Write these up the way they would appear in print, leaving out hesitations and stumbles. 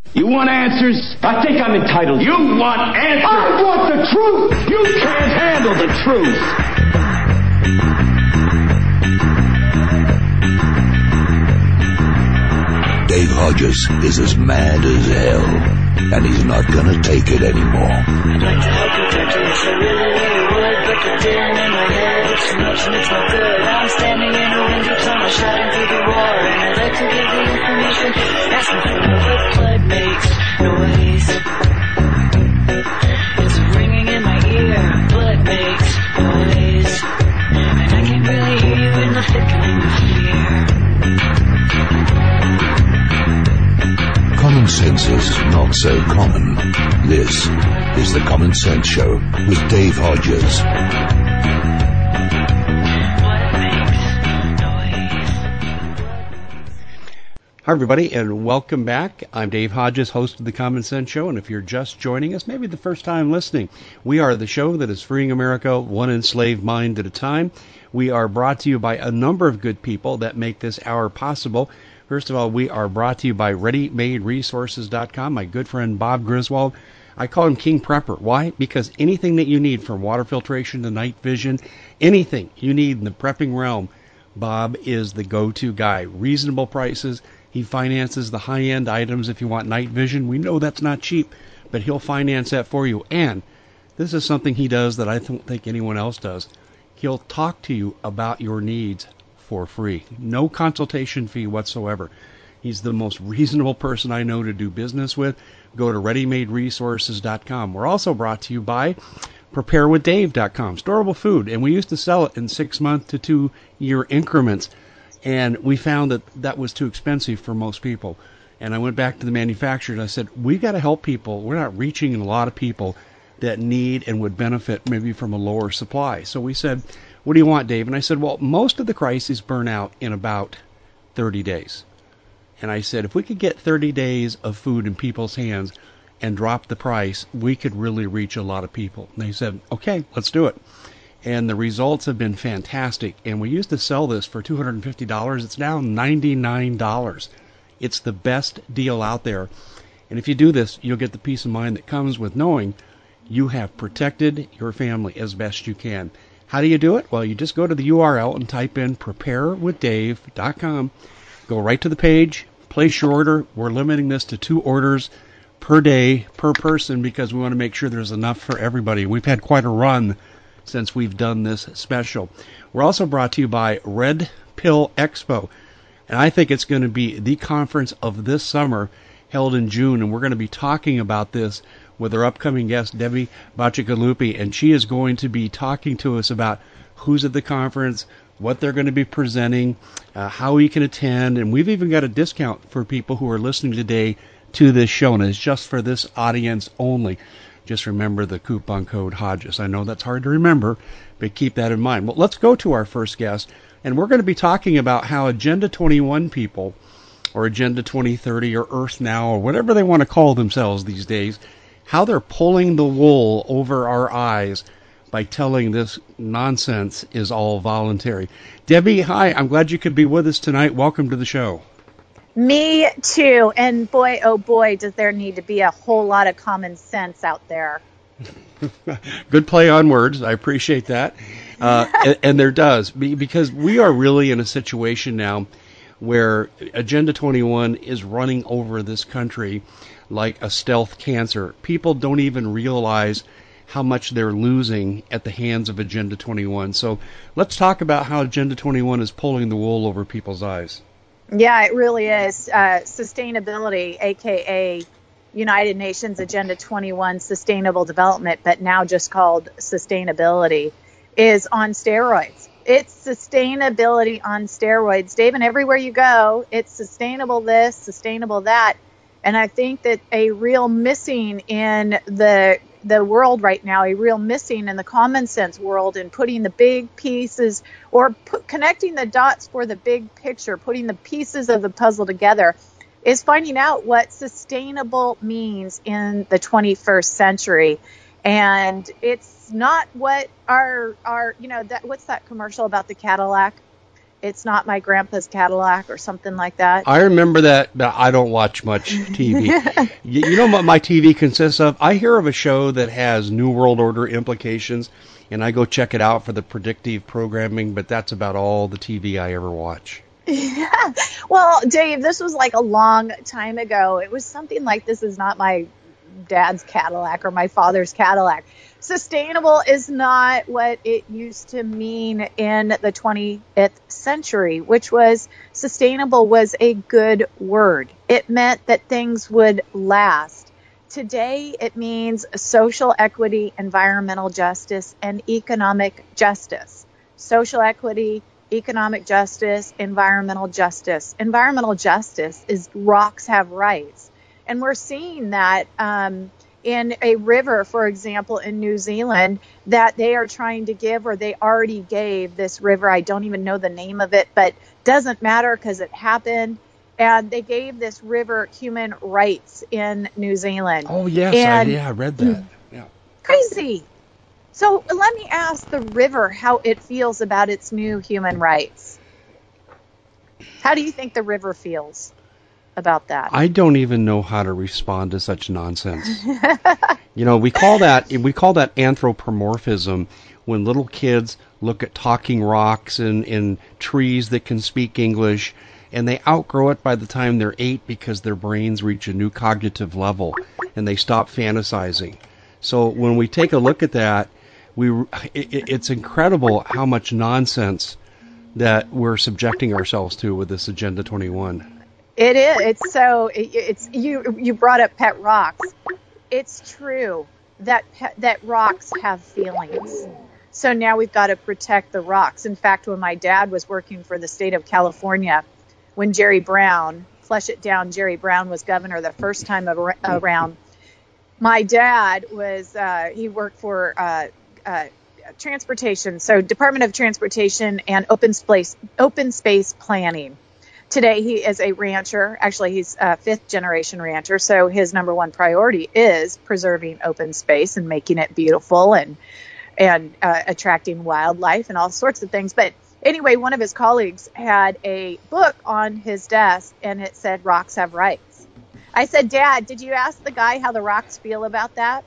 You want answers? I think I'm entitled. You want answers? I want the truth! You can't handle the truth! Dave Hodges is as mad as hell, and he's not gonna take it anymore. I'd like to help you get to this, I really, really would, but the din in my head, it's too much and it's not good. I'm standing in a window tunnel, shouting through the war, and I'd like to give the information, ask me for what blood makes noise. It's ringing in my ear, blood makes noise, and I can really hear you in the flickering of fear. Common sense is not so common. This is the Common Sense Show with Dave Hodges. Hi, everybody, and welcome back. I'm Dave Hodges, host of the Common Sense Show, and if you're just joining us, maybe the first time listening, we are the show that is freeing America one enslaved mind at a time. We are brought to you by a number of good people that make this hour possible. First of all, we are brought to you by ReadyMadeResources.com. My good friend Bob Griswold. I call him King Prepper. Why? Because anything that you need, from water filtration to night vision, anything you need in the prepping realm, Bob is the go-to guy. Reasonable prices. He finances the high-end items if you want night vision. We know that's not cheap, but he'll finance that for you. And this is something he does that I don't think anyone else does. He'll talk to you about your needs for free. No consultation fee whatsoever. He's the most reasonable person I know to do business with. Go to ReadyMadeResources.com. We're also brought to you by PrepareWithDave.com. Storable food, and we used to sell it in 6-month to 2-year increments, and we found that that was too expensive for most people. And I went back to the manufacturer and I said, we got to help people. We're not reaching a lot of people that need and would benefit maybe from a lower supply. So we said, what do you want, Dave? And I said, well, most of the crises burn out in about 30 days. And I said, if we could get 30 days of food in people's hands and drop the price, we could really reach a lot of people. And they said, okay, let's do it. And the results have been fantastic. And we used to sell this for $250. It's now $99. It's the best deal out there. And if you do this, you'll get the peace of mind that comes with knowing you have protected your family as best you can. How do you do it? Well, you just go to the URL and type in preparewithdave.com. Go right to the page, place your order. We're limiting this to 2 orders per day, per person, because we want to make sure there's enough for everybody. We've had quite a run since we've done this special. We're also brought to you by Red Pill Expo. And I think it's going to be the conference of this summer, held in June. And we're going to be talking about this with our upcoming guest, Debbie Bacigalupi, and she is going to be talking to us about who's at the conference, what they're going to be presenting, how you can attend, and we've even got a discount for people who are listening today to this show, and it's just for this audience only. Just remember the coupon code Hodges. I know that's hard to remember, but keep that in mind. Well, let's go to our first guest, and we're going to be talking about how Agenda 21 people, or Agenda 2030, or Earth Now, or whatever they want to call themselves these days, how they're pulling the wool over our eyes by telling this nonsense is all voluntary. Debbie, hi. I'm glad you could be with us tonight. Welcome to the show. Me too. And boy, oh boy, does there need to be a whole lot of common sense out there. Good play on words. I appreciate that. And there does, because we are really in a situation now where Agenda 21 is running over this country like a stealth cancer. People don't even realize how much they're losing at the hands of Agenda 21. So let's talk about how Agenda 21 is pulling the wool over people's eyes. Yeah, it really is. Sustainability, a.k.a. United Nations Agenda 21 Sustainable Development, but now just called sustainability, is on steroids. It's sustainability on steroids. Dave, and everywhere you go, it's sustainable this, sustainable that. And I think that a real missing in the world right now, a real missing in the common sense world, and putting the big pieces, or connecting the dots for the big picture, putting the pieces of the puzzle together, is finding out what sustainable means in the 21st century. And it's not what our what's that commercial about the Cadillac? It's not my grandpa's Cadillac or something like that. I remember that, but I don't watch much TV. You know what my TV consists of? I hear of a show that has New World Order implications, and I go check it out for the predictive programming, but that's about all the TV I ever watch. Yeah. Well, Dave, this was like a long time ago. It was something like, this is not my dad's Cadillac or my father's Cadillac. Sustainable is not what it used to mean in the 20th century, which was sustainable was a good word. It meant that things would last. Today, it means social equity, environmental justice, and economic justice. Social equity, economic justice, environmental justice. Environmental justice is rocks have rights. And we're seeing that in a river, for example, in New Zealand, that they are trying to give, or they already gave this river. I don't even know the name of it, but doesn't matter because it happened. And they gave this river human rights in New Zealand. Oh, yes, I read that. Yeah. Crazy. So let me ask the river how it feels about its new human rights. How do you think the river feels about that? I don't even know how to respond to such nonsense. You know, we call that anthropomorphism, when little kids look at talking rocks and trees that can speak English, and they outgrow it by the time they're 8 because their brains reach a new cognitive level and they stop fantasizing. So when we take a look at that, it's incredible how much nonsense that we're subjecting ourselves to with this Agenda 21. It is. It's you brought up pet rocks. It's true that rocks have feelings. So now we've got to protect the rocks. In fact, when my dad was working for the state of California, when Jerry Brown, flesh it down, Jerry Brown was governor the first time around, my dad was, he worked for transportation, so Department of Transportation and open space planning. Today he is a rancher. Actually, he's a 5th generation rancher, so his number one priority is preserving open space and making it beautiful and attracting wildlife and all sorts of things. But anyway, one of his colleagues had a book on his desk, and it said, "Rocks have rights." I said, "Dad, did you ask the guy how the rocks feel about that?"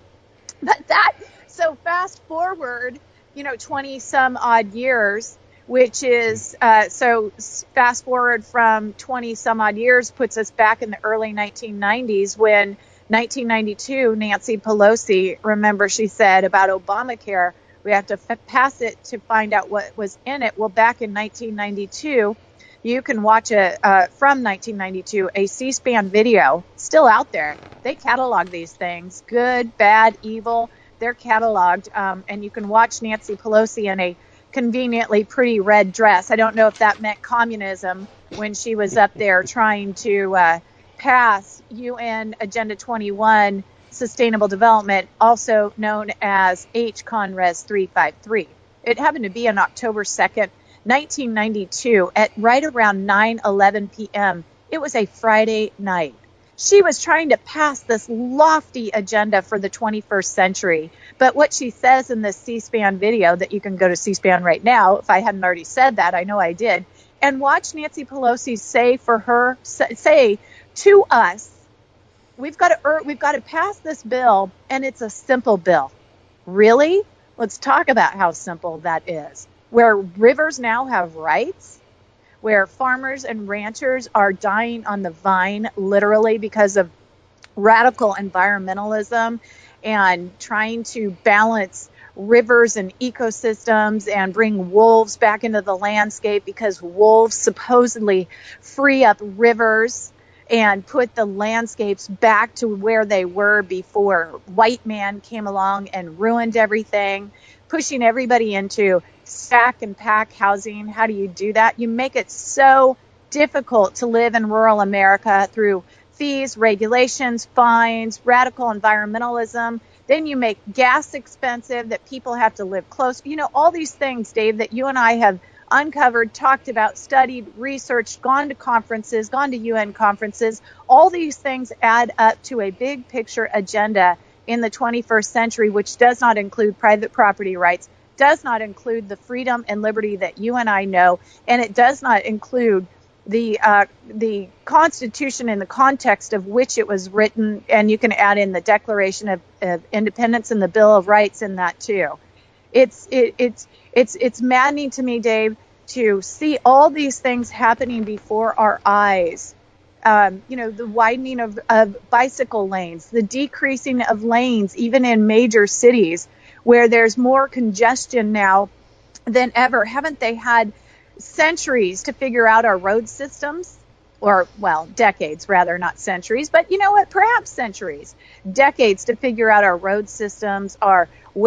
So fast forward, 20 some odd years, which is, so fast forward from 20 some odd years puts us back in the early 1990s when 1992, Nancy Pelosi, remember she said about Obamacare, we have to pass it to find out what was in it. Well, back in 1992, you can watch from 1992, a C-SPAN video, still out there. They catalog these things, good, bad, evil. They're cataloged, and you can watch Nancy Pelosi in a conveniently pretty red dress. I don't know if that meant communism when she was up there trying to pass UN Agenda 21 Sustainable Development, also known as HConRes 353. It happened to be on October 2nd, 1992 at right around 9:11 p.m. It was a Friday night. She was trying to pass this lofty agenda for the 21st century. But what she says in this C-SPAN video, that you can go to C-SPAN right now, if I hadn't already said that, I know I did, and watch Nancy Pelosi say to us, we've got to pass this bill, and it's a simple bill. Really? Let's talk about how simple that is. Where rivers now have rights, where farmers and ranchers are dying on the vine, literally, because of radical environmentalism and trying to balance rivers and ecosystems and bring wolves back into the landscape because wolves supposedly free up rivers and put the landscapes back to where they were before white man came along and ruined everything, pushing everybody into stack and pack housing. How do you do that? You make it so difficult to live in rural America through fees, regulations, fines, radical environmentalism. Then you make gas expensive, that people have to live close. All these things, Dave, that you and I have uncovered, talked about, studied, researched, gone to conferences, gone to UN conferences. All these things add up to a big picture agenda in the 21st century, which does not include private property rights, does not include the freedom and liberty that you and I know, and it does not include the Constitution in the context of which it was written, and you can add in the Declaration of Independence and the Bill of Rights in that too. It's maddening to me, Dave, to see all these things happening before our eyes. The widening of bicycle lanes, the decreasing of lanes, even in major cities where there's more congestion now than ever. Haven't they had centuries to figure out our road systems? Or, well, decades rather, not centuries, but you know what, perhaps centuries, decades to figure out our road systems, our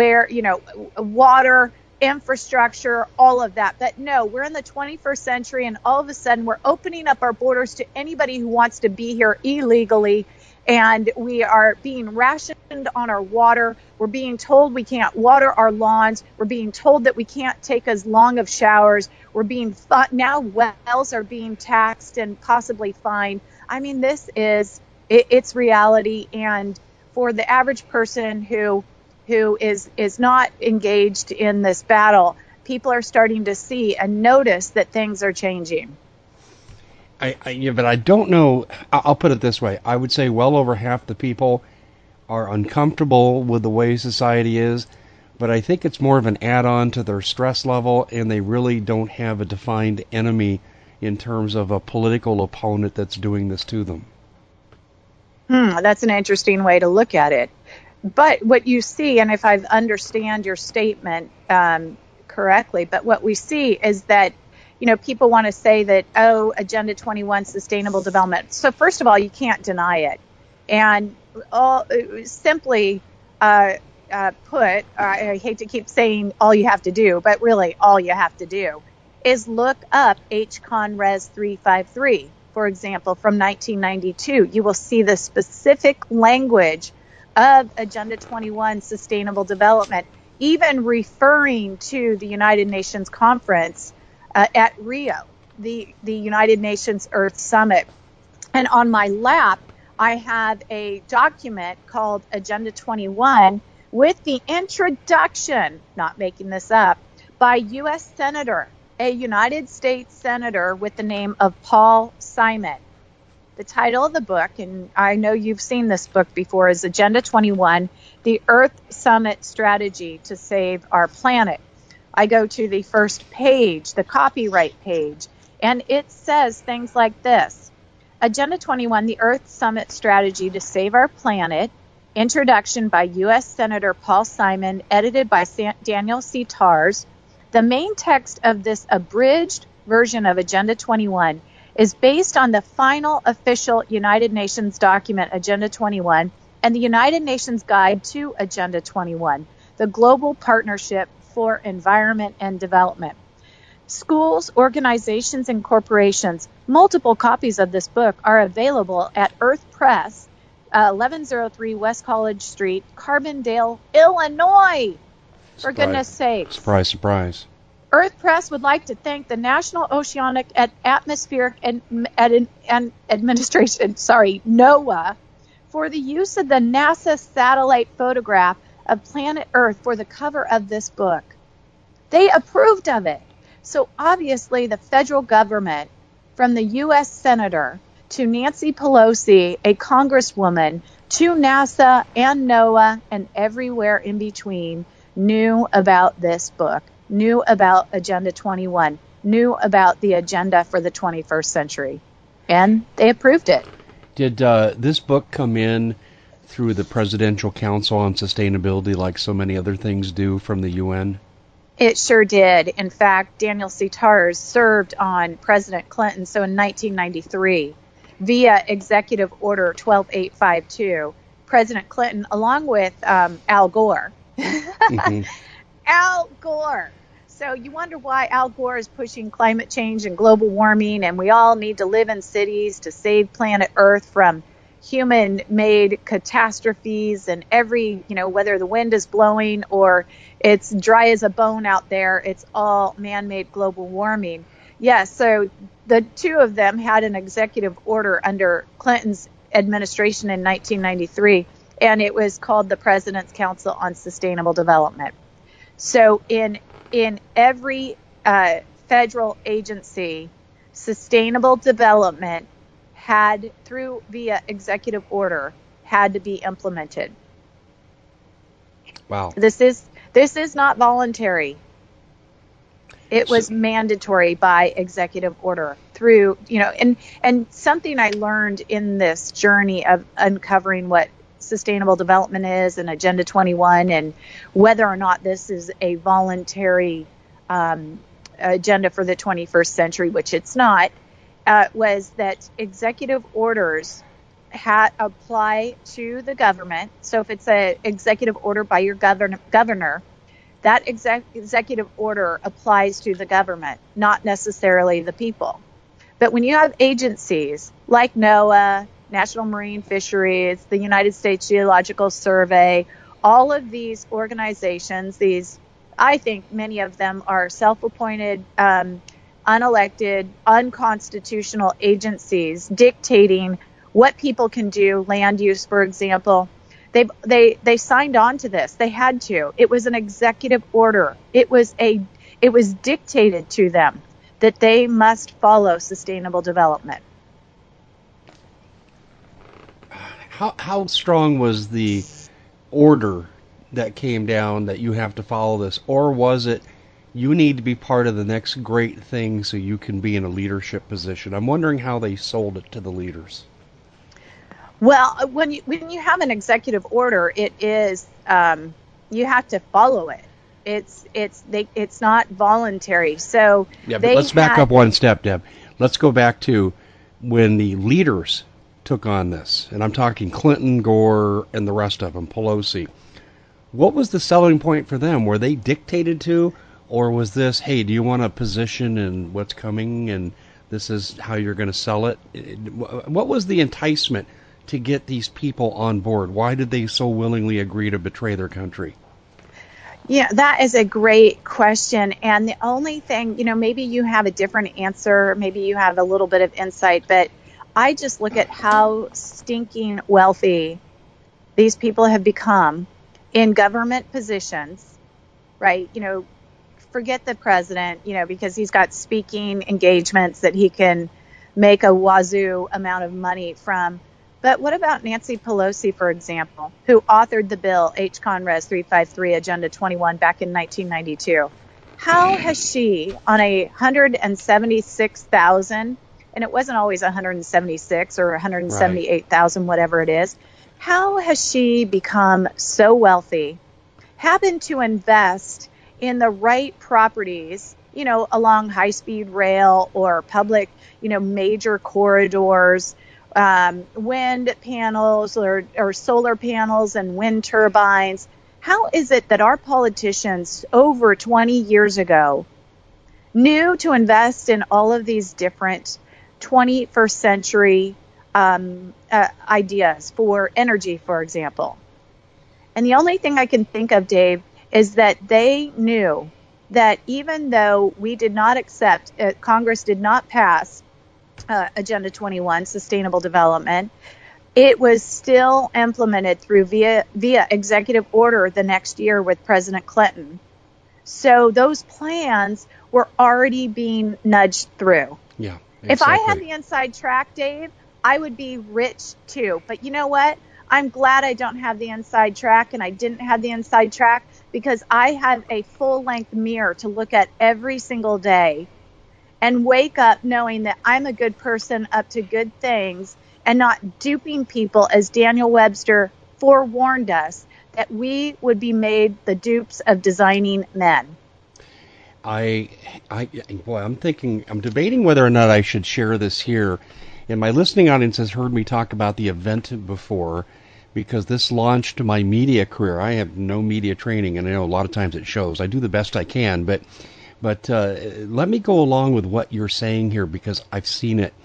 water, infrastructure, all of that. But no, we're in the 21st century, and all of a sudden we're opening up our borders to anybody who wants to be here illegally, and we are being rationed on our water. We're being told we can't water our lawns. We're being told that we can't take as long of showers. We're being now wells are being taxed and possibly fined. I mean, it's reality, and for the average person who is not engaged in this battle, people are starting to see and notice that things are changing. But I don't know. I'll put it this way. I would say well over half the people are uncomfortable with the way society is, but I think it's more of an add-on to their stress level, and they really don't have a defined enemy in terms of a political opponent that's doing this to them. That's an interesting way to look at it. But what you see, and if I understand your statement correctly, but what we see is that, people want to say that, Agenda 21 sustainable development. So first of all, you can't deny it. And simply put, I hate to keep saying all you have to do, but really all you have to do is look up HConRes 353, for example, from 1992. You will see the specific language of Agenda 21 sustainable development, even referring to the United Nations conference at Rio, the United Nations Earth Summit. And on my lap, I have a document called Agenda 21 with the introduction, not making this up, by U.S. Senator, a United States Senator with the name of Paul Simon. The title of the book, and I know you've seen this book before, is Agenda 21, the Earth Summit Strategy to Save Our Planet. I go to the first page, the copyright page, and it says things like this. Agenda 21, the Earth Summit Strategy to Save Our Planet, introduction by U.S. Senator Paul Simon, edited by Daniel C. Tars. The main text of this abridged version of Agenda 21 is based on the final official United Nations document, Agenda 21, and the United Nations Guide to Agenda 21, the Global Partnership for Environment and Development. Schools, organizations, and corporations, multiple copies of this book are available at Earth Press, 1103 West College Street, Carbondale, Illinois. For goodness sakes. Surprise, surprise. Earth Press would like to thank the National Oceanic and Atmospheric Administration, NOAA, for the use of the NASA satellite photograph of planet Earth for the cover of this book. They approved of it. So obviously the federal government, from the U.S. Senator to Nancy Pelosi, a congresswoman, to NASA and NOAA and everywhere in between, knew about this book, knew about Agenda 21, knew about the agenda for the 21st century, and they approved it. Did this book come in through the Presidential Council on Sustainability like so many other things do from the UN? It sure did. In fact, Daniel C. Tars served on President Clinton, so in 1993, via Executive Order 12852, President Clinton, along with Al Gore. Mm-hmm. Al Gore. So you wonder why Al Gore is pushing climate change and global warming, and we all need to live in cities to save planet Earth from human-made catastrophes, and whether the wind is blowing or it's dry as a bone out there, it's all man-made global warming. Yes, so the two of them had an executive order under Clinton's administration in 1993, and it was called the President's Council on Sustainable Development. So in every federal agency, sustainable development had, via executive order, had to be implemented. Wow. This is not voluntary. It was mandatory by executive order through, and something I learned in this journey of uncovering what sustainable development is and Agenda 21 and whether or not this is a voluntary agenda for the 21st century, which it's not, was that executive orders apply to the government. So if it's an executive order by your governor, that executive order applies to the government, not necessarily the people. But when you have agencies like NOAA, National Marine Fisheries, the United States Geological Survey, all of these organizations, I think many of them are self-appointed, unelected, unconstitutional agencies dictating what people can do, land use, for example. They signed on to this. They had to. It was an executive order. It was dictated to them that they must follow sustainable development. How strong was the order that came down that you have to follow this, or was it you need to be part of the next great thing so you can be in a leadership position? I'm wondering how they sold it to the leaders. Well, when you have an executive order, it is you have to follow it. It's not voluntary. So yeah, but let's back up one step, Deb. Let's go back to when the leaders took on this, and I'm talking Clinton, Gore, and the rest of them, Pelosi. What was the selling point for them? Were they dictated to, or was this, hey, do you want a position in what's coming, and this is how you're going to sell it? What was the enticement to get these people on board? Why did they so willingly agree to betray their country? Yeah, that is a great question. And the only thing, maybe you have a different answer, maybe you have a little bit of insight, but I just look at how stinking wealthy these people have become in government positions, right? Forget the president, because he's got speaking engagements that he can make a wazoo amount of money from. But what about Nancy Pelosi, for example, who authored the bill H-Con-Res 353, Agenda 21, back in 1992? How has she, on 176,000, and it wasn't always 176 or 178,000, whatever it is, how has she become so wealthy, happened to invest in the right properties, along high-speed rail or public, major corridors, wind panels or solar panels and wind turbines? How is it that our politicians over 20 years ago knew to invest in all of these different 21st century ideas for energy, for example? And the only thing I can think of, Dave, is that they knew that even though we did not accept, Congress did not pass Agenda 21, Sustainable Development, it was still implemented via executive order the next year with President Clinton. So those plans were already being nudged through. Yeah, exactly. If I had the inside track, Dave, I would be rich too. But you know what? I'm glad I don't have the inside track, and I didn't have the inside track because I have a full-length mirror to look at every single day and wake up knowing that I'm a good person up to good things and not duping people, as Daniel Webster forewarned us, that we would be made the dupes of designing men. I'm debating whether or not I should share this here. And my listening audience has heard me talk about the event before because this launched my media career. I have no media training, and I know a lot of times it shows. I do the best I can, but let me go along with what you're saying here because I've seen it.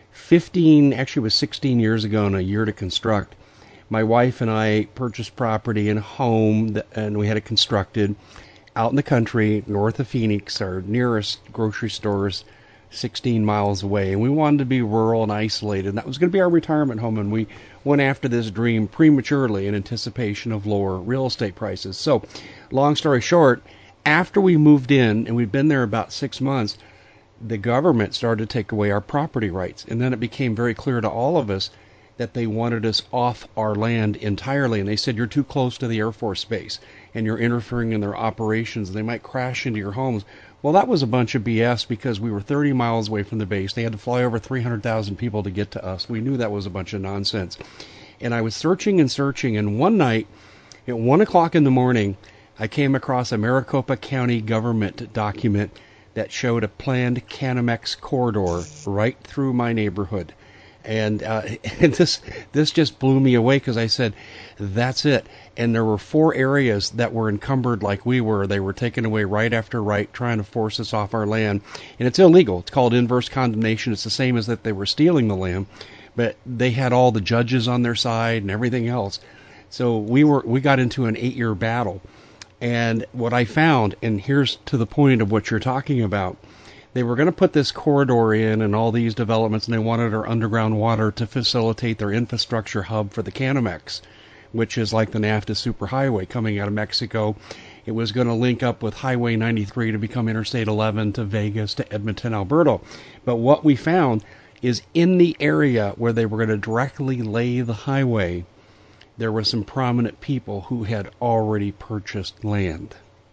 16 years ago and a year to construct, my wife and I purchased property and a home, and we had it constructed out in the country, north of Phoenix. Our nearest grocery stores 16 miles away, and we wanted to be rural and isolated, and that was going to be our retirement home, and we went after this dream prematurely in anticipation of lower real estate prices. So, long story short, after we moved in, and we'd been there about 6 months, the government started to take away our property rights, and then it became very clear to all of us that they wanted us off our land entirely, and they said, you're too close to the Air Force Base, and you're interfering in their operations, they might crash into your homes. Well, that was a bunch of BS, because we were 30 miles away from the base. They had to fly over 300,000 people to get to us. We knew that was a bunch of nonsense. And I was searching, and one night, at 1 o'clock in the morning, I came across a Maricopa County government document that showed a planned Canamex corridor right through my neighborhood. And this just blew me away, because I said, that's it. And there were 4 areas that were encumbered like we were. They were taken away right after right, trying to force us off our land. And it's illegal. It's called inverse condemnation. It's the same as that they were stealing the land. But they had all the judges on their side and everything else. So we got into an 8-year battle. And what I found, and here's to the point of what you're talking about, they were going to put this corridor in and all these developments, and they wanted our underground water to facilitate their infrastructure hub for the Canamex, which is like the NAFTA superhighway coming out of Mexico. It was going to link up with Highway 93 to become Interstate 11 to Vegas to Edmonton, Alberta. But what we found is in the area where they were going to directly lay the highway, there were some prominent people who had already purchased land.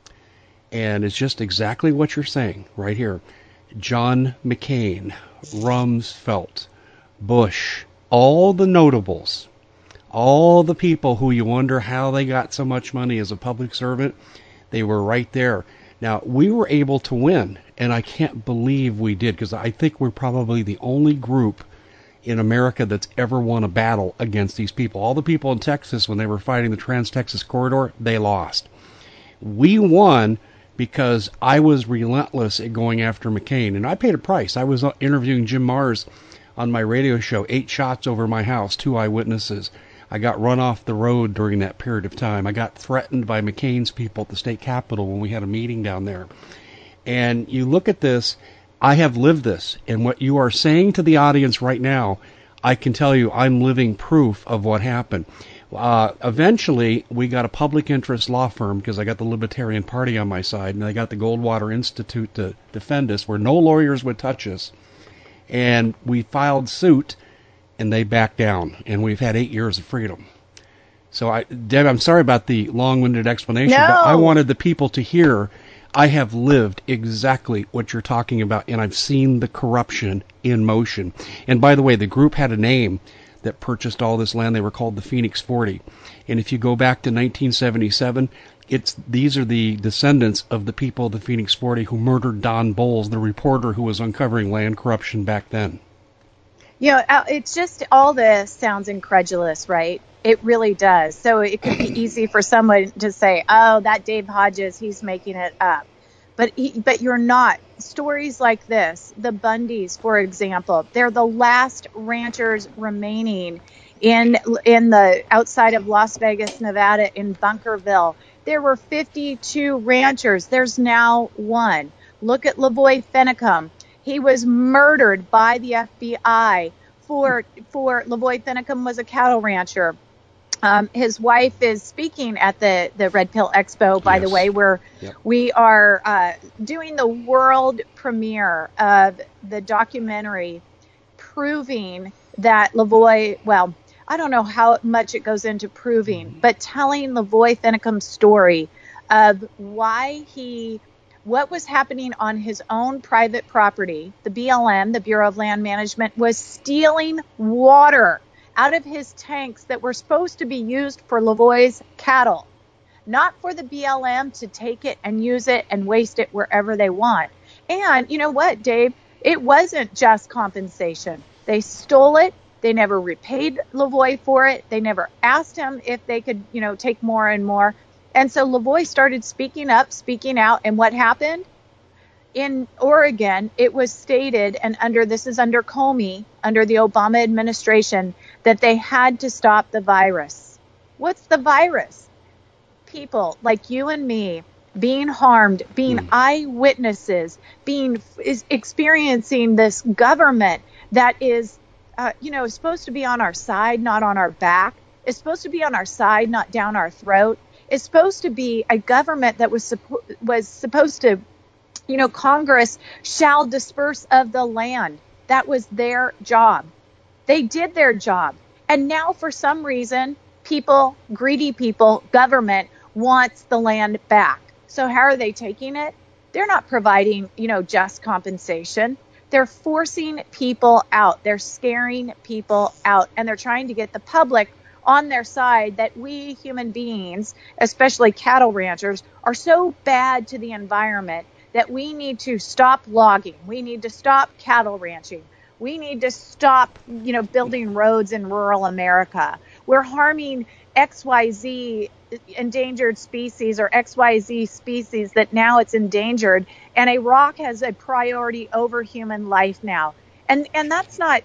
And it's just exactly what you're saying right here. John McCain, Rumsfeld, Bush, all the notables, all the people who you wonder how they got so much money as a public servant, they were right there. Now, we were able to win, and I can't believe we did, because I think we're probably the only group in America that's ever won a battle against these people. All the people in Texas, when they were fighting the Trans-Texas Corridor, they lost. We won because I was relentless at going after McCain, and I paid a price. I was interviewing Jim Mars on my radio show, 8 shots over my house, 2 eyewitnesses. I got run off the road during that period of time. I got threatened by McCain's people at the state capitol when we had a meeting down there. And you look at this, I have lived this, and what you are saying to the audience right now, I can tell you I'm living proof of what happened. Eventually, we got a public interest law firm, because I got the Libertarian Party on my side, and I got the Goldwater Institute to defend us, where no lawyers would touch us. And we filed suit, and they backed down, and we've had 8 years of freedom. So, Deb, I'm sorry about the long-winded explanation, but I wanted the people to hear I have lived exactly what you're talking about, and I've seen the corruption in motion. And by the way, the group had a name that purchased all this land. They were called the Phoenix 40. And if you go back to 1977, these are the descendants of the people of the Phoenix 40 who murdered Don Bowles, the reporter who was uncovering land corruption back then. You know, it's just, all this sounds incredulous, right? It really does. So it could be easy for someone to say, oh, that Dave Hodges, he's making it up. But you're not. Stories like this, the Bundys, for example, they're the last ranchers remaining in the outside of Las Vegas, Nevada, in Bunkerville. There were 52 ranchers. There's now 1. Look at Lavoy Finicum. He was murdered by the FBI. Lavoy Finicum was a cattle rancher. His wife is speaking at the Red Pill Expo, by the way, where we are doing the world premiere of the documentary proving that Lavoy, well, I don't know how much it goes into proving, but telling Lavoy Finicum's story of what was happening on his own private property. The BLM, the Bureau of Land Management, was stealing water out of his tanks that were supposed to be used for Lavoy's cattle, not for the BLM to take it and use it and waste it wherever they want. And you know what, Dave? It wasn't just compensation. They stole it. They never repaid Lavoy for it. They never asked him if they could, take more and more. And so Lavoy started speaking up, speaking out. And what happened? In Oregon, it was stated, and this is under Comey, under the Obama administration, that they had to stop the virus. What's the virus? People like you and me being harmed, being eyewitnesses, experiencing this government that is, supposed to be on our side, not on our back. It's supposed to be on our side, not down our throat. It's supposed to be a government that was supposed to, Congress shall disperse of the land. That was their job. They did their job. And now for some reason, greedy people, government wants the land back. So how are they taking it? They're not providing, just compensation. They're forcing people out. They're scaring people out. And they're trying to get the public on their side that we human beings, especially cattle ranchers, are so bad to the environment that we need to stop logging. We need to stop cattle ranching. We need to stop, building roads in rural America. We're harming XYZ endangered species or XYZ species that now it's endangered. And a rock has a priority over human life now. And that's not,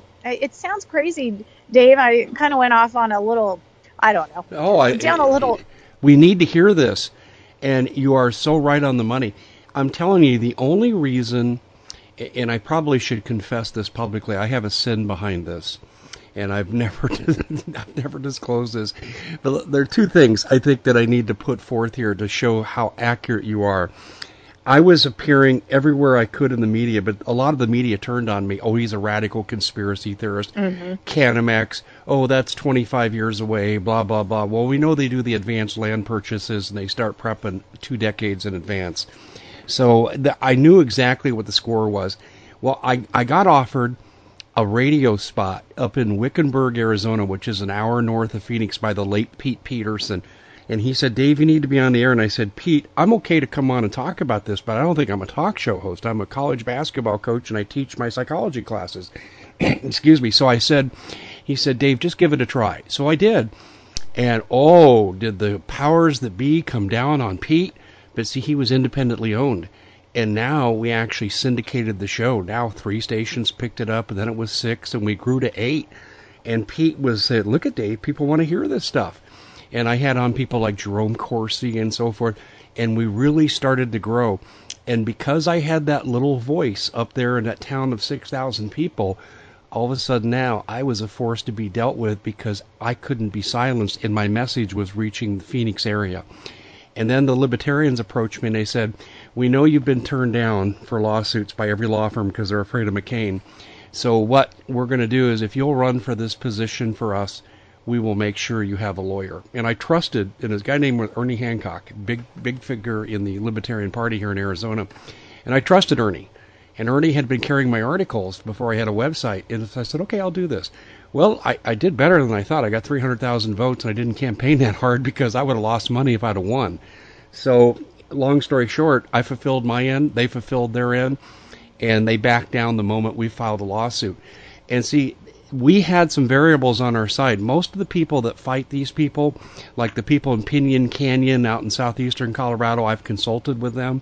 it sounds crazy, Dave. I kind of went off on a little, I don't know. We need to hear this. And you are so right on the money. I'm telling you, the only reason, and I probably should confess this publicly, I have a sin behind this. And I've never disclosed this. But there are two things I think that I need to put forth here to show how accurate you are. I was appearing everywhere I could in the media, but a lot of the media turned on me. Oh, he's a radical conspiracy theorist. Canamex. Oh, that's 25 years away, blah, blah, blah. Well, we know they do the advanced land purchases, and they start prepping 2 decades in advance. So I knew exactly what the score was. Well, I got offered a radio spot up in Wickenburg, Arizona, which is an hour north of Phoenix, by the late Pete Peterson. And he said, Dave, you need to be on the air. And I said, Pete, I'm okay to come on and talk about this, but I don't think I'm a talk show host. I'm a college basketball coach, and I teach my psychology classes. Excuse me. So he said, Dave, just give it a try. So I did. And, did the powers that be come down on Pete? But see, he was independently owned. And now we actually syndicated the show. Now 3 stations picked it up, and then it was 6, and we grew to 8. And Pete said, look at Dave, people want to hear this stuff. And I had on people like Jerome Corsi and so forth, and we really started to grow. And because I had that little voice up there in that town of 6,000 people, all of a sudden now I was a force to be dealt with because I couldn't be silenced, and my message was reaching the Phoenix area. And then the libertarians approached me, and they said, we know you've been turned down for lawsuits by every law firm because they're afraid of McCain. So what we're going to do is, if you'll run for this position for us, we will make sure you have a lawyer. And I trusted, and this guy named Ernie Hancock, big figure in the Libertarian Party here in Arizona, and I trusted Ernie. And Ernie had been carrying my articles before I had a website, and I said, okay, I'll do this. Well, I did better than I thought. I got 300,000 votes, and I didn't campaign that hard because I would have lost money if I'd have won. So, long story short, I fulfilled my end, they fulfilled their end, and they backed down the moment we filed a lawsuit. And see, we had some variables on our side. Most of the people that fight these people, like the people in Pinyon Canyon out in southeastern Colorado, I've consulted with them.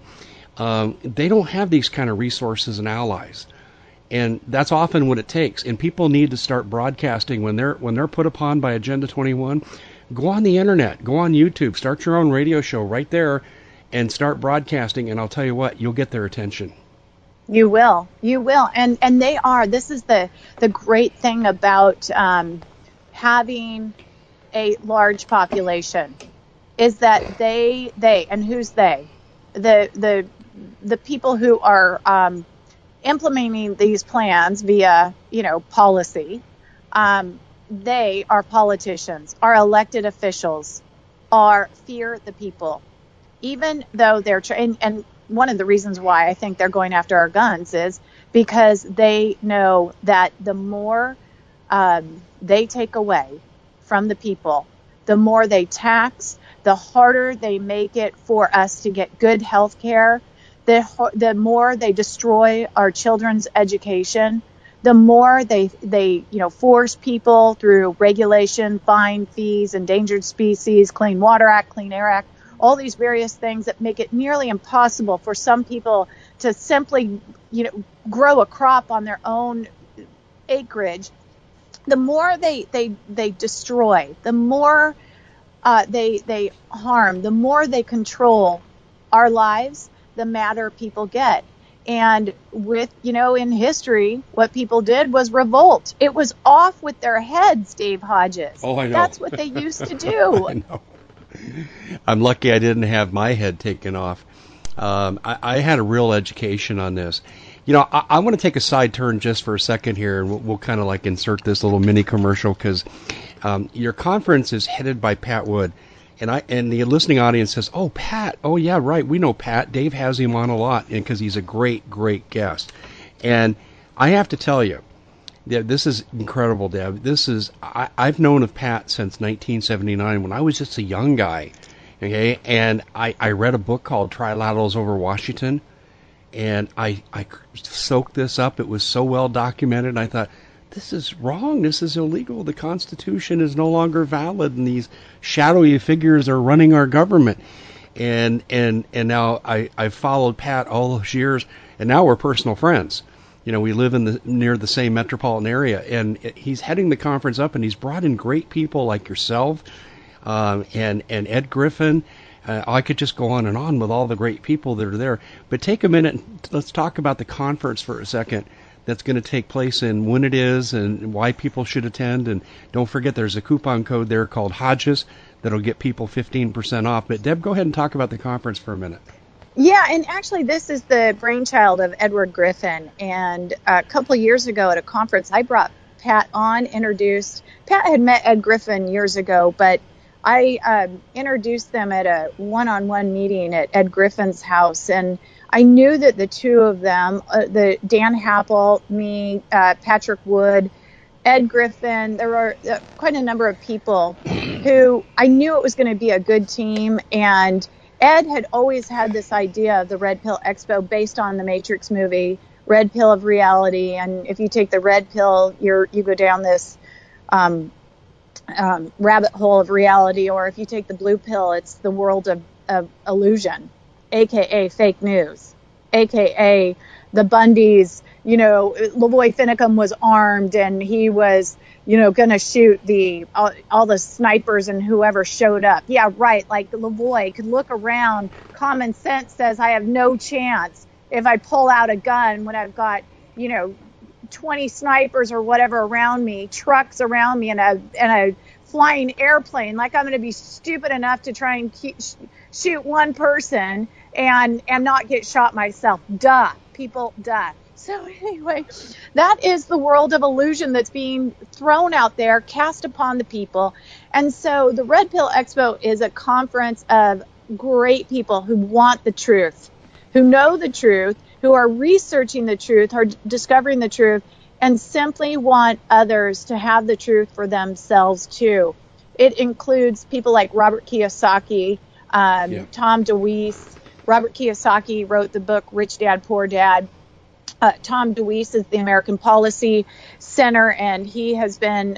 They don't have these kind of resources and allies. And that's often what it takes. And people need to start broadcasting when they're put upon by Agenda 21. Go on the internet, go on YouTube, start your own radio show right there and start broadcasting. And I'll tell you what, you'll get their attention. You will. And they are. This is the great thing about having a large population is that they, and who's they? The people who are implementing these plans via, policy, they are politicians, are elected officials, are fear the people. Even though they're and one of the reasons why I think they're going after our guns is because they know that the more they take away from the people, the more they tax, the harder they make it for us to get good health care, the more they destroy our children's education, the more they force people through regulation, fine, fees, endangered species, Clean Water Act, Clean Air Act, all these various things that make it nearly impossible for some people to simply, grow a crop on their own acreage. The more they destroy, the more they harm, the more they control our lives, the madder people get. And with, in history, what people did was revolt. It was off with their heads, Dave Hodges. Oh, I know. That's what they used to do. I know. I'm lucky I didn't have my head taken off. I had a real education on this. I want to take a side turn just for a second here, and we'll kind of like insert this little mini commercial because your conference is headed by Pat Wood. And the listening audience says, "Oh, Pat! Oh, yeah, right. We know Pat. Dave has him on a lot, and because he's a great, great guest." And I have to tell you, this is incredible, Deb. I've known of Pat since 1979 when I was just a young guy. Okay, and I read a book called Trilaterals Over Washington, and I soaked this up. It was so well documented. I thought, this is wrong. This is illegal. The Constitution is no longer valid, and these shadowy figures are running our government. And now I've followed Pat all those years, and now we're personal friends. We live near the same metropolitan area, and he's heading the conference up, and he's brought in great people like yourself, and Ed Griffin. I could just go on with all the great people that are there. But take a minute, and let's talk about the conference for a second. That's going to take place and when it is and why people should attend. And don't forget, there's a coupon code there called Hodges that'll get people 15% off. But Deb, go ahead and talk about the conference for a minute. Yeah, and actually this is the brainchild of Edward Griffin. And a couple of years ago at a conference, I brought Pat on, Pat had met Ed Griffin years ago, but I introduced them at a one-on-one meeting at Ed Griffin's house. And I knew that the two of them, Dan Happel, me, Patrick Wood, Ed Griffin, there were quite a number of people who I knew it was going to be a good team. And Ed had always had this idea of the Red Pill Expo based on the Matrix movie, Red Pill of Reality. And if you take the red pill, you go down this rabbit hole of reality. Or if you take the blue pill, it's the world of illusion, a.k.a. fake news, a.k.a. the Bundys. Lavoy Finicum was armed and he was, going to shoot all the snipers and whoever showed up. Yeah, right. Like Lavoy could look around. Common sense says I have no chance if I pull out a gun when I've got, 20 snipers or whatever around me, trucks around me, and a flying airplane. Like I'm going to be stupid enough to try and shoot one person and not get shot myself. Duh. People, duh. So anyway, that is the world of illusion that's being thrown out there, cast upon the people. And so the Red Pill Expo is a conference of great people who want the truth, who know the truth, who are researching the truth, are discovering the truth, and simply want others to have the truth for themselves too. It includes people like Robert Kiyosaki, Tom DeWeese. Robert Kiyosaki wrote the book Rich Dad, Poor Dad. Tom DeWeese is the American Policy Center, and he has been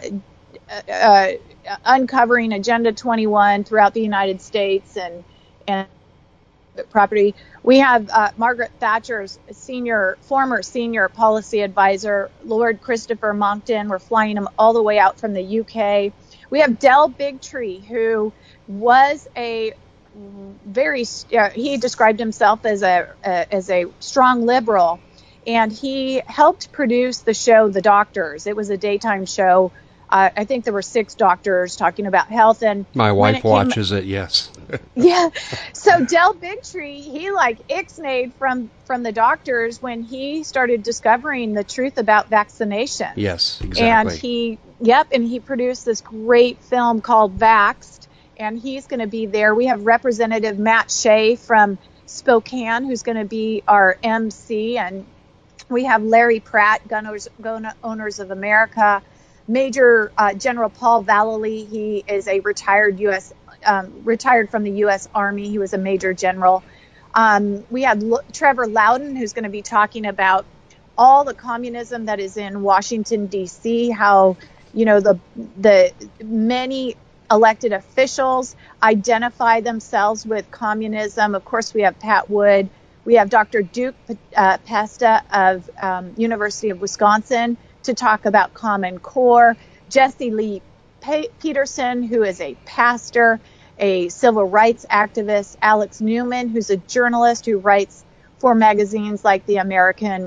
uncovering Agenda 21 throughout the United States and property. We have Margaret Thatcher's former senior policy advisor, Lord Christopher Monckton. We're flying him all the way out from the UK. We have Del Bigtree, who was he described himself as a strong liberal, and he helped produce the show The Doctors. It was a daytime show. I think there were 6 doctors talking about health, and my wife watches it. Yes. Yeah. So Del Bigtree, he ixnayed from the doctors when he started discovering the truth about vaccination. Yes, exactly. And he produced this great film called Vaxxed, and he's going to be there. We have Representative Matt Shea from Spokane, who's going to be our MC, and we have Larry Pratt, Gun Owners of America. Major General Paul Vallely, he is a retired from the U.S. Army. He was a major general. We have Trevor Loudon, who's going to be talking about all the communism that is in Washington, D.C., how, the many elected officials identify themselves with communism. Of course, we have Pat Wood. We have Dr. Duke Pesta of University of Wisconsin to talk about Common Core. Jesse Lee Peterson, who is a pastor. a civil rights activist, Alex Newman, who's a journalist who writes for magazines like the American,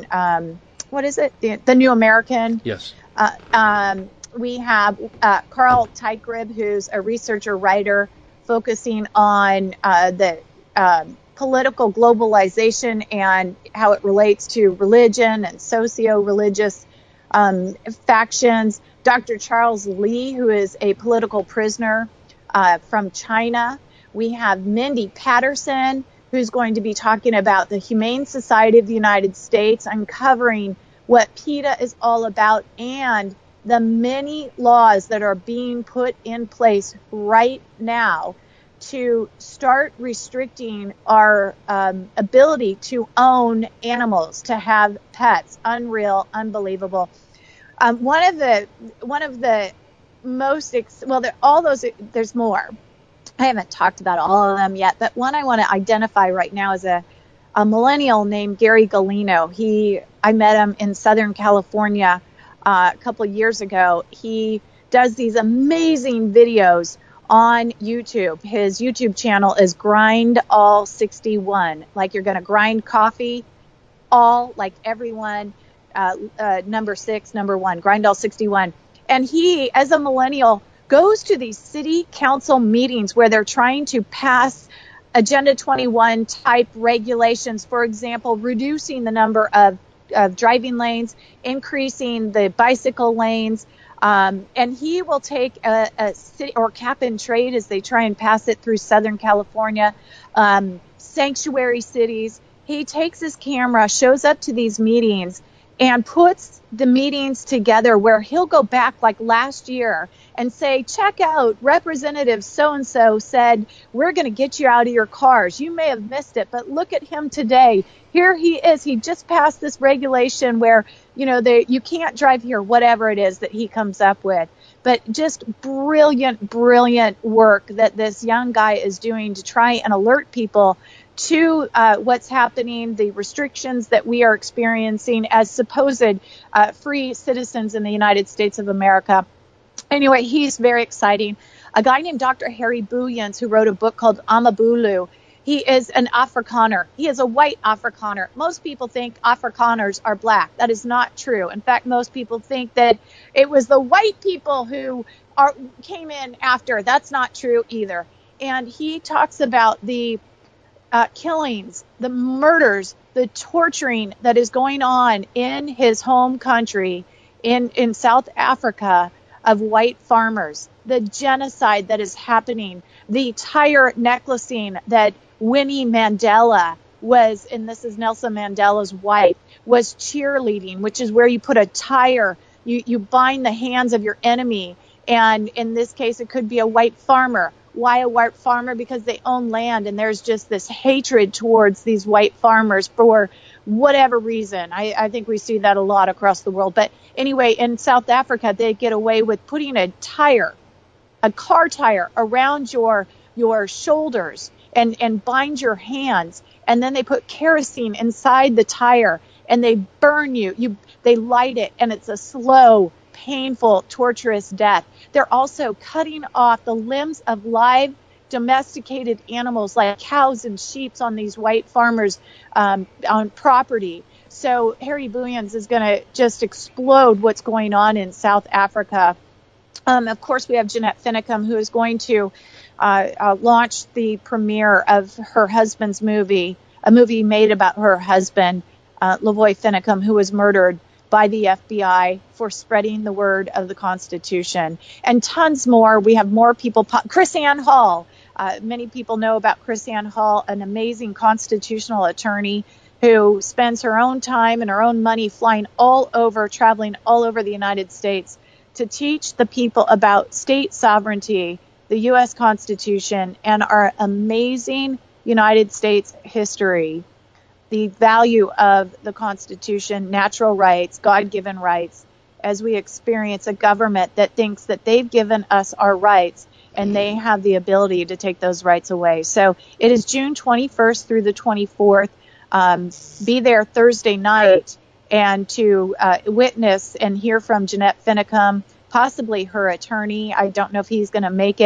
The New American. Yes. We have Carl Teichgrib, who's a researcher, writer, focusing on the political globalization and how it relates to religion and socio-religious factions. Dr. Charles Lee, who is a political prisoner from China. We have Mindy Patterson, who's going to be talking about the Humane Society of the United States, uncovering what PETA is all about and the many laws that are being put in place right now to start restricting our ability to own animals, to have pets. Unreal, unbelievable. One of the most there's more. I haven't talked about all of them yet, but one I want to identify right now is a millennial named Gary Galino. I met him in Southern California a couple of years ago. He does these amazing videos on YouTube. His YouTube channel is Grind All 61. Like you're going to grind coffee, all like everyone. Number 6, number 1, Grind All 61. And he, as a millennial, goes to these city council meetings where they're trying to pass Agenda 21 type regulations. For example, reducing the number of driving lanes, increasing the bicycle lanes. And he will take a city or cap and trade as they try and pass it through Southern California, sanctuary cities. He takes his camera, shows up to these meetings, and puts the meetings together where he'll go back like last year and say, check out, Representative so-and-so said, we're going to get you out of your cars. You may have missed it, but look at him today. Here he is. He just passed this regulation where, you can't drive here, whatever it is that he comes up with. But just brilliant, brilliant work that this young guy is doing to try and alert people to what's happening, the restrictions that we are experiencing as supposed free citizens in the United States of America. Anyway, he's very exciting. A guy named Dr. Harry Booyens, who wrote a book called Amabulu. He is an Afrikaner. He is a white Afrikaner. Most people think Afrikaners are black. That is not true. In fact, most people think that it was the white people who came in after. That's not true either. And he talks about the killings, the murders, the torturing that is going on in his home country in South Africa of white farmers, the genocide that is happening, the tire necklacing that Winnie Mandela was, and this is Nelson Mandela's wife, was cheerleading, which is where you put a tire, you bind the hands of your enemy. And in this case, it could be a white farmer. Why a white farmer? Because they own land, and there's just this hatred towards these white farmers for whatever reason. I think we see that a lot across the world. But anyway, in South Africa, they get away with putting a car tire around your shoulders and bind your hands. And then they put kerosene inside the tire and they burn you. They light it, and it's a slow, painful, torturous death. They're also cutting off the limbs of live domesticated animals like cows and sheep on these white farmers on property. So Harry Booyens is going to just explode what's going on in South Africa. Of course, we have Jeanette Finicum, who is going to launch the premiere of her husband's movie, a movie made about her husband, Lavoy Finicum, who was murdered by the FBI for spreading the word of the Constitution, and tons more. We have more people. KrisAnne Hall. Many people know about KrisAnne Hall, an amazing constitutional attorney who spends her own time and her own money flying all over, traveling all over the United States to teach the people about state sovereignty, the U.S. Constitution, and our amazing United States history. The value of the Constitution, natural rights, God-given rights, as we experience a government that thinks that they've given us our rights and they have the ability to take those rights away. So it is June 21st through the 24th. Be there Thursday night and to witness and hear from Jeanette Finicum, possibly her attorney. I don't know if he's going to make it,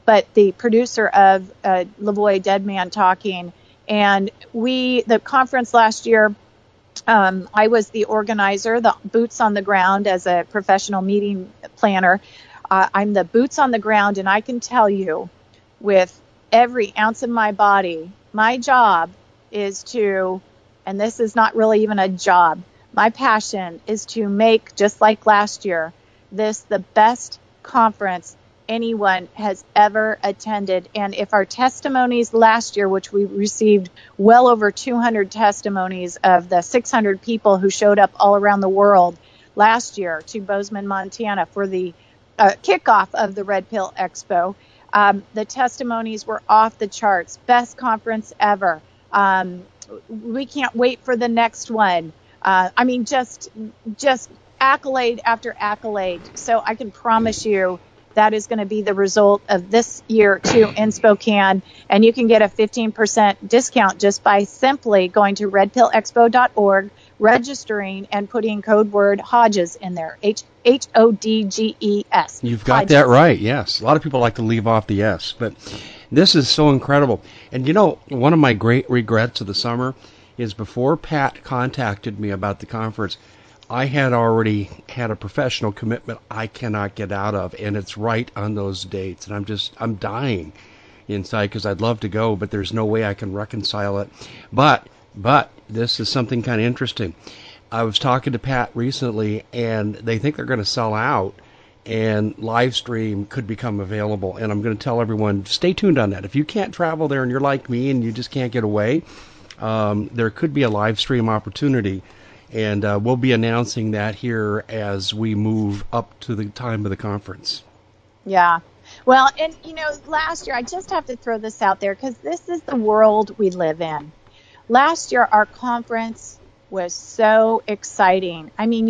but the producer of Lavoie Dead Man Talking. And the conference last year, I was the organizer, the boots on the ground as a professional meeting planner. I'm the boots on the ground, and I can tell you with every ounce of my body, my job is to, and this is not really even a job, my passion is to make, just like last year, this the best conference anyone has ever attended. And if our testimonies last year, which we received well over 200 testimonies of the 600 people who showed up all around the world last year to Bozeman, Montana for the kickoff of the Red Pill Expo, the testimonies were off the charts. Best conference ever. We can't wait for the next one. I mean, just accolade after accolade. So I can promise you that is going to be the result of this year, too, in Spokane. And you can get a 15% discount just by simply going to redpillexpo.org, registering, and putting code word Hodges in there, Hodges. You've got that right, yes. A lot of people like to leave off the S, but this is so incredible. And, you know, one of my great regrets of the summer is before Pat contacted me about the conference, I had already had a professional commitment I cannot get out of, and it's right on those dates. And I'm dying inside because I'd love to go, but there's no way I can reconcile it. But this is something kind of interesting. I was talking to Pat recently, and they think they're going to sell out, and live stream could become available. And I'm going to tell everyone, stay tuned on that. If you can't travel there and you're like me and you just can't get away, there could be a live stream opportunity. And we'll be announcing that here as we move up to the time of the conference. Yeah. Well, and, you know, last year, I just have to throw this out there because this is the world we live in. Last year, our conference was so exciting. I mean,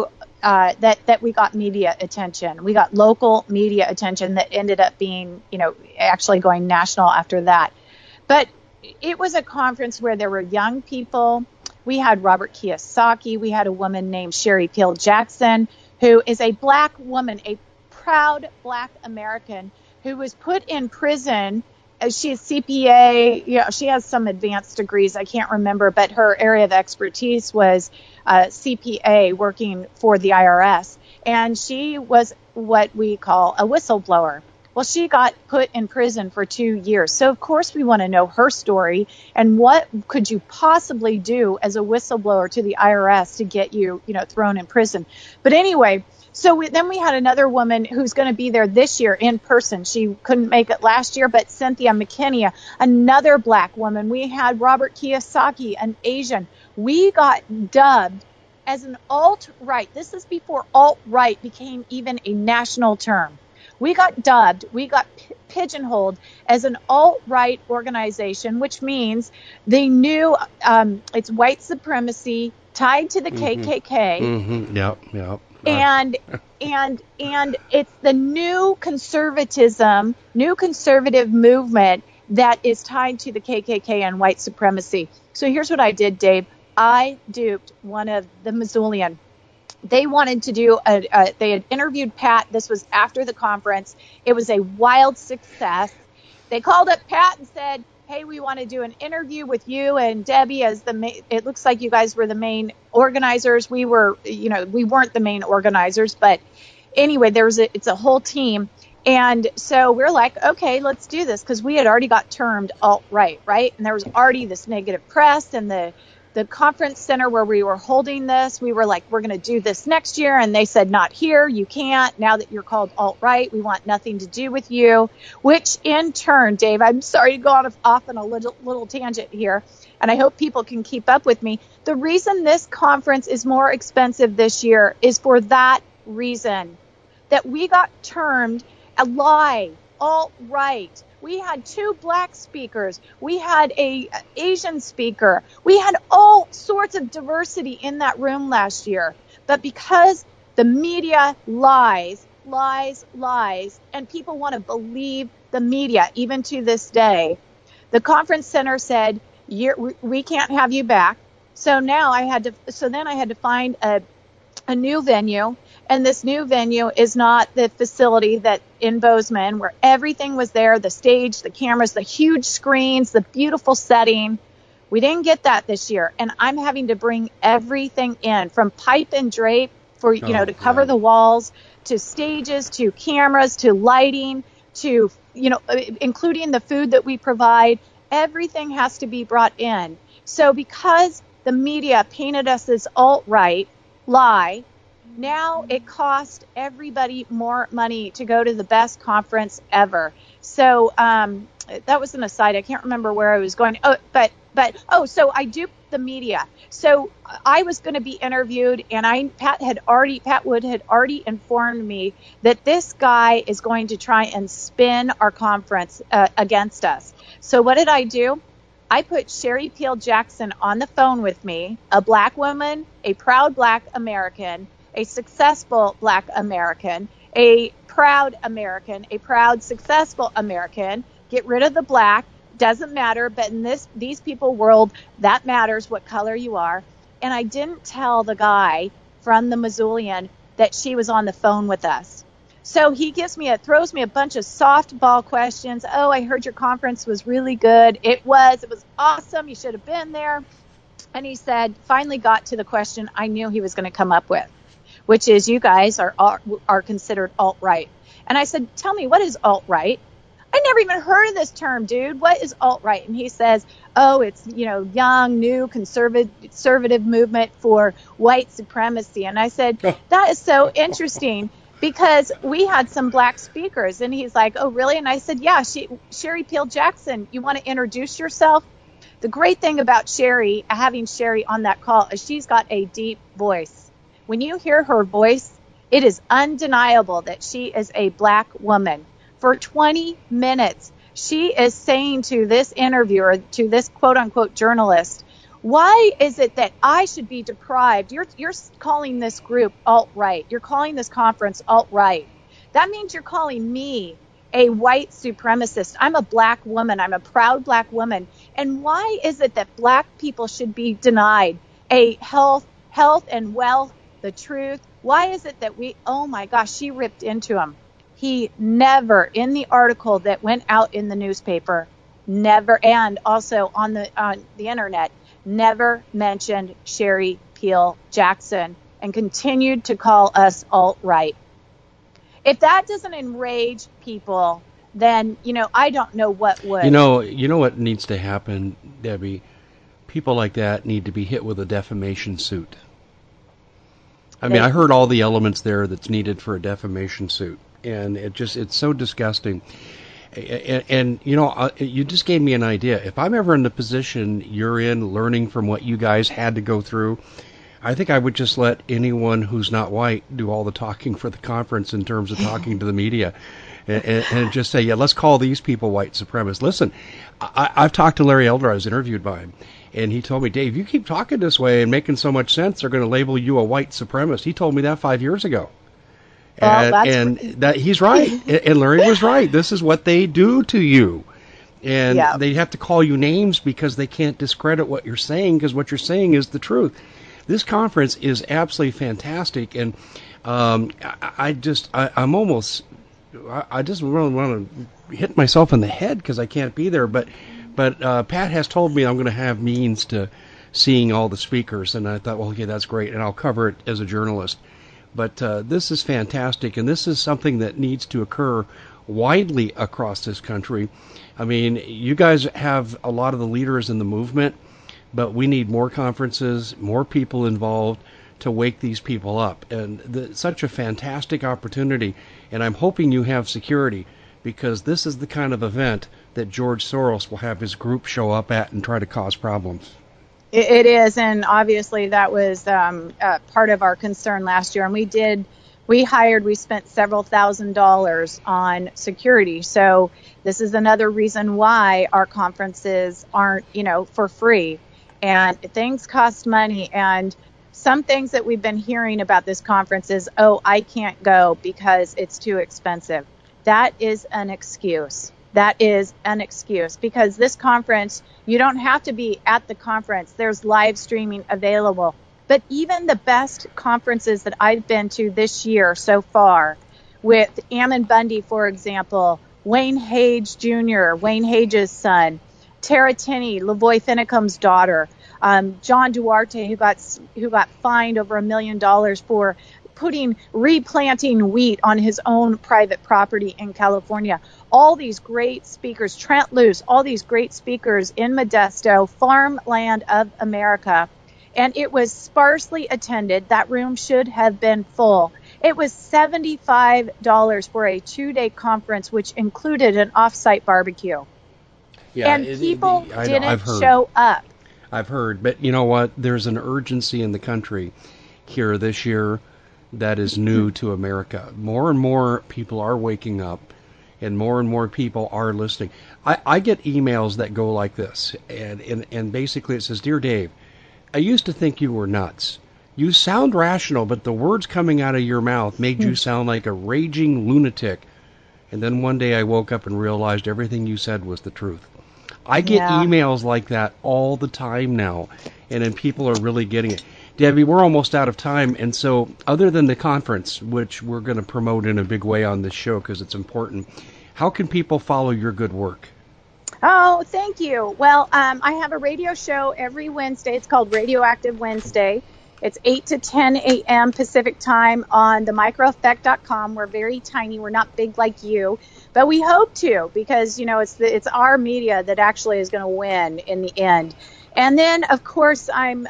that we got media attention. We got local media attention that ended up being, you know, actually going national after that. But it was a conference where there were young people. We had Robert Kiyosaki. We had a woman named Sherry Peel Jackson, who is a black woman, a proud black American who was put in prison. She's CPA. You know, she has some advanced degrees. I can't remember, but her area of expertise was CPA, working for the IRS. And she was what we call a whistleblower. Well, she got put in prison for 2 years. So, of course, we want to know her story and what could you possibly do as a whistleblower to the IRS to get you, you know, thrown in prison. But anyway, so then we had another woman who's going to be there this year in person. She couldn't make it last year, but Cynthia McKinney, another black woman. We had Robert Kiyosaki, an Asian. We got dubbed as an alt-right. This is before alt-right became even a national term. We got dubbed, we got pigeonholed as an alt-right organization, which means the new, it's white supremacy tied to the KKK. Mm-hmm. Yep. And it's the new conservatism, new conservative movement that is tied to the KKK and white supremacy. So here's what I did, Dave. I duped one of the Missoulian. They wanted to do they had interviewed Pat. This was after the conference. It was a wild success. They called up Pat and said, hey, we want to do an interview with you and Debbie as it looks like you guys were the main organizers. We were, you know, we weren't the main organizers, but anyway, it's a whole team. And so we're like, okay, let's do this, because we had already got termed alt-right, right? And there was already this negative press, and the conference center where we were holding this, we were like, we're going to do this next year. And they said, not here. You can't. Now that you're called alt-right, we want nothing to do with you, which in turn, Dave, I'm sorry to go off on a little tangent here, and I hope people can keep up with me. The reason this conference is more expensive this year is for that reason, that we got termed a lie, alt-right. We had 2 black speakers. We had a Asian speaker. We had all sorts of diversity in that room last year. But because the media lies, and people want to believe the media, even to this day, the conference center said, we can't have you back. So now I had to find a new venue. And this new venue is not the facility that in Bozeman where everything was there, the stage, the cameras, the huge screens, the beautiful setting. We didn't get that this year. And I'm having to bring everything in, from pipe and drape for, to cover the walls, to stages, to cameras, to lighting, to, including the food that we provide. Everything has to be brought in. So because the media painted us as alt-right, lie, now it costs everybody more money to go to the best conference ever. So that was an aside. I can't remember where I was going. So I duped the media. So I was going to be interviewed, and Pat Wood had already informed me that this guy is going to try and spin our conference against us. So what did I do? I put Sherry Peel Jackson on the phone with me, a black woman, a proud black American, a successful black American, a proud American, a proud successful American. Get rid of the black. Doesn't matter, but in these people world, that matters what color you are. And I didn't tell the guy from the Missoulian that she was on the phone with us. So he throws me a bunch of softball questions. Oh, I heard your conference was really good. It was awesome. You should have been there. And he said, finally got to the question I knew he was going to come up with, which is, you guys are considered alt-right. And I said, tell me, what is alt-right? I never even heard of this term, dude. What is alt-right? And he says, it's, young, new, conservative movement for white supremacy. And I said, that is so interesting, because we had some black speakers. And he's like, oh, really? And I said, yeah, Sherry Peel Jackson, you want to introduce yourself? The great thing about having Sherry on that call, is she's got a deep voice. When you hear her voice, it is undeniable that she is a black woman. For 20 minutes, she is saying to this interviewer, to this quote-unquote journalist, why is it that I should be deprived? You're calling this group alt-right. You're calling this conference alt-right. That means you're calling me a white supremacist. I'm a black woman. I'm a proud black woman. And why is it that black people should be denied a health and wealth, the truth? Why is it that oh my gosh, she ripped into him. He never, in the article that went out in the newspaper, never, and also on the internet, never mentioned Sherry Peel Jackson, and continued to call us alt-right. If that doesn't enrage people, then, I don't know what would. You know what needs to happen, Debbie? People like that need to be hit with a defamation suit. I heard all the elements there that's needed for a defamation suit. And it's so disgusting. And you just gave me an idea. If I'm ever in the position you're in, learning from what you guys had to go through, I think I would just let anyone who's not white do all the talking for the conference in terms of talking to the media. And just say, let's call these people white supremacists. Listen, I've talked to Larry Elder. I was interviewed by him. And he told me, Dave, you keep talking this way and making so much sense, they're going to label you a white supremacist. He told me that 5 years ago. And that he's right. And Larry was right. This is what they do to you. And they have to call you names because they can't discredit what you're saying, because what you're saying is the truth. This conference is absolutely fantastic. And I just really want to hit myself in the head because I can't be there. But Pat has told me I'm going to have means to seeing all the speakers. And I thought, well, okay, that's great. And I'll cover it as a journalist. But this is fantastic, and this is something that needs to occur widely across this country. I mean, you guys have a lot of the leaders in the movement, but we need more conferences, more people involved to wake these people up. And such a fantastic opportunity, and I'm hoping you have security, because this is the kind of event that George Soros will have his group show up at and try to cause problems. It is, and obviously that was part of our concern last year. And we spent several $1,000s on security. So this is another reason why our conferences aren't, for free. And things cost money. And some things that we've been hearing about this conference is, I can't go because it's too expensive. That is an excuse. That is an excuse, because this conference, you don't have to be at the conference. There's live streaming available. But even the best conferences that I've been to this year so far, with Ammon Bundy, for example, Wayne Hage Jr., Wayne Hage's son, Tara Tinney, Lavoy Finicum's daughter, John Duarte, who got fined over $1 million for replanting wheat on his own private property in California. All these great speakers, Trent Luce, all these great speakers in Modesto, farmland of America. And it was sparsely attended. That room should have been full. It was $75 for a 2-day conference, which included an off-site barbecue. Yeah, and people didn't show up. I've heard, but you know what? There's an urgency in the country here this year that is new to America. More and more people are waking up, and more people are listening. I get emails that go like this, and basically it says, "Dear Dave, I used to think you were nuts. You sound rational, but the words coming out of your mouth made you sound like a raging lunatic. And then one day I woke up and realized everything you said was the truth." I get emails like that all the time now, and then people are really getting it. Debbie, we're almost out of time, and so other than the conference, which we're going to promote in a big way on this show because it's important, how can people follow your good work? Oh, thank you. Well, I have a radio show every Wednesday. It's called Radioactive Wednesday. It's 8 to 10 a.m. Pacific time on themicroeffect.com. We're very tiny. We're not big like you, but we hope to, because, you know, it's our media that actually is going to win in the end. And then, of course, I'm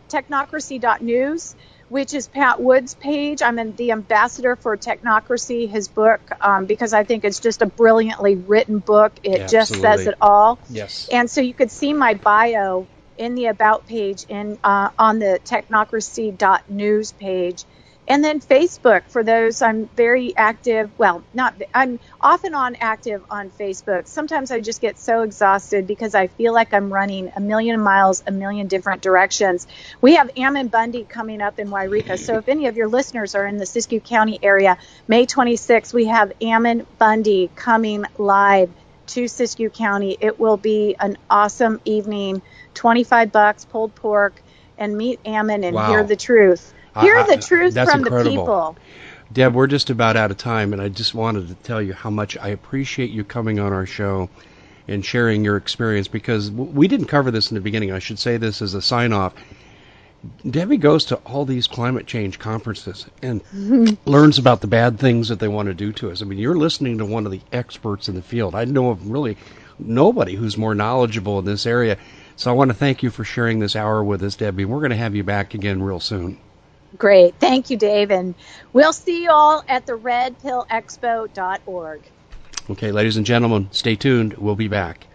technocracy.news, which is Pat Wood's page. I'm the ambassador for Technocracy, his book, because I think it's just a brilliantly written book. It just says it all. Yes. And so you could see my bio in the About page on the technocracy.news page. And then Facebook, for those, I'm very active. Well, I'm off and on active on Facebook. Sometimes I just get so exhausted because I feel like I'm running a million miles, a million different directions. We have Ammon Bundy coming up in Wairika. So if any of your listeners are in the Siskiyou County area, May 26th, we have Ammon Bundy coming live to Siskiyou County. It will be an awesome evening, $25, pulled pork, and meet Ammon and hear the truth. Hear the truth from incredible. The people. Deb, we're just about out of time, and I just wanted to tell you how much I appreciate you coming on our show and sharing your experience, because we didn't cover this in the beginning. I should say this as a sign-off. Debbie goes to all these climate change conferences and learns about the bad things that they want to do to us. I mean, you're listening to one of the experts in the field. I know of really nobody who's more knowledgeable in this area. So I want to thank you for sharing this hour with us, Debbie. We're going to have you back again real soon. Great. Thank you, Dave. And we'll see you all at the redpillexpo.org. Okay, ladies and gentlemen, stay tuned. We'll be back.